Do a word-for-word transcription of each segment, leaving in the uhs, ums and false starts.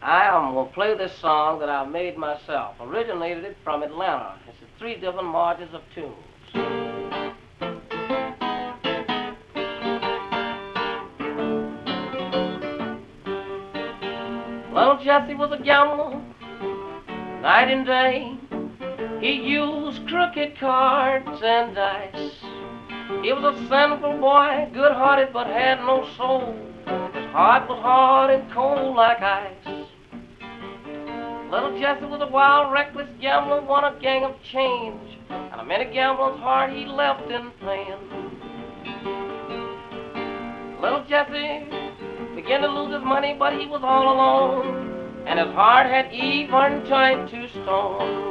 I am going to play this song that I made myself. Originated it from Atlanta. It's in three different margins of tunes. Little Jesse was a gambler, night and day. He used crooked cards and dice. He was a sinful boy, good-hearted but had no soul. His heart was hard and cold like ice. Little Jesse was a wild, reckless gambler, won a gang of change, and a many gambler's heart he left in pain. Little Jesse began to lose his money, but he was all alone, and his heart had even turned to stone.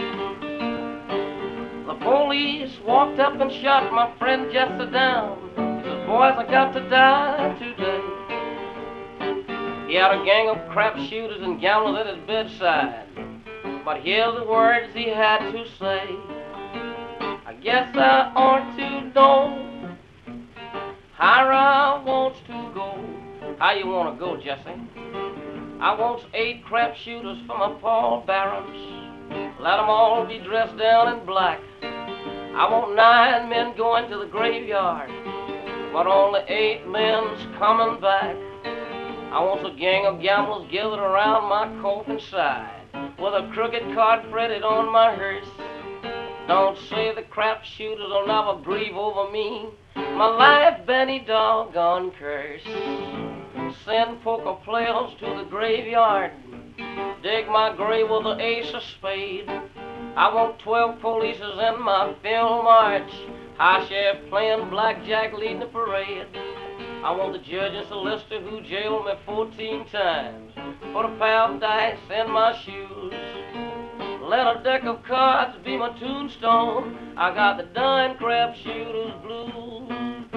The police walked up and shot my friend Jesse down. He said, "Boys, I got to die today." He had a gang of crap shooters and gamblers at his bedside, but here's the words he had to say. "I guess I ought to know how I wants to go." How you want to go, Jesse? "I wants eight crap shooters for my Paul Barons. Let 'em all be dressed down in black. I want nine men going to the graveyard, but only eight men's coming back. I want a gang of gamblers gathered around my coffin side, with a crooked card printed on my hearse. Don't say the crap shooters will never grieve over me. My life been a doggone curse. Send poker players to the graveyard, dig my grave with an ace of spade. I want twelve polices in my funeral march, high sheriff playing blackjack leading the parade. I want the judge and solicitor who jailed me fourteen times, put a pair of dice in my shoes. Let a deck of cards be my tombstone. I got the dying crap shooters blues.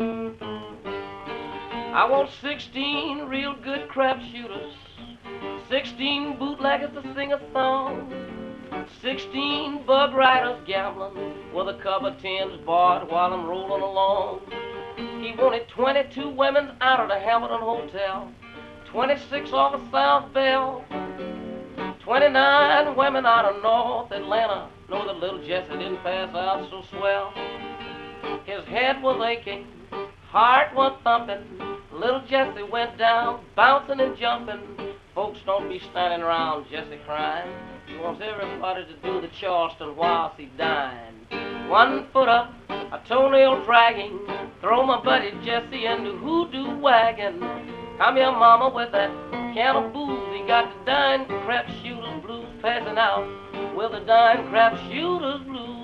I want sixteen real good crap shooters, sixteen bootleggers to sing a song, sixteen bug riders gambling with a cup of tins barred while I'm rolling along. He wanted twenty-two women out of the Hamilton Hotel, twenty-six off of South Bell, twenty-nine women out of North Atlanta. Know that little Jesse didn't pass out so swell. His head was aching, heart was thumping. Little Jesse went down, bouncing and jumping. Folks don't be standing around Jesse crying. He wants everybody to do the Charleston whilst he dying. One foot up, a toenail dragging, throw my buddy Jesse in the hoodoo wagon. Come here, mama, with that can of booze. He got the dying crap shooters blues, passing out with the dying crap shooters blues.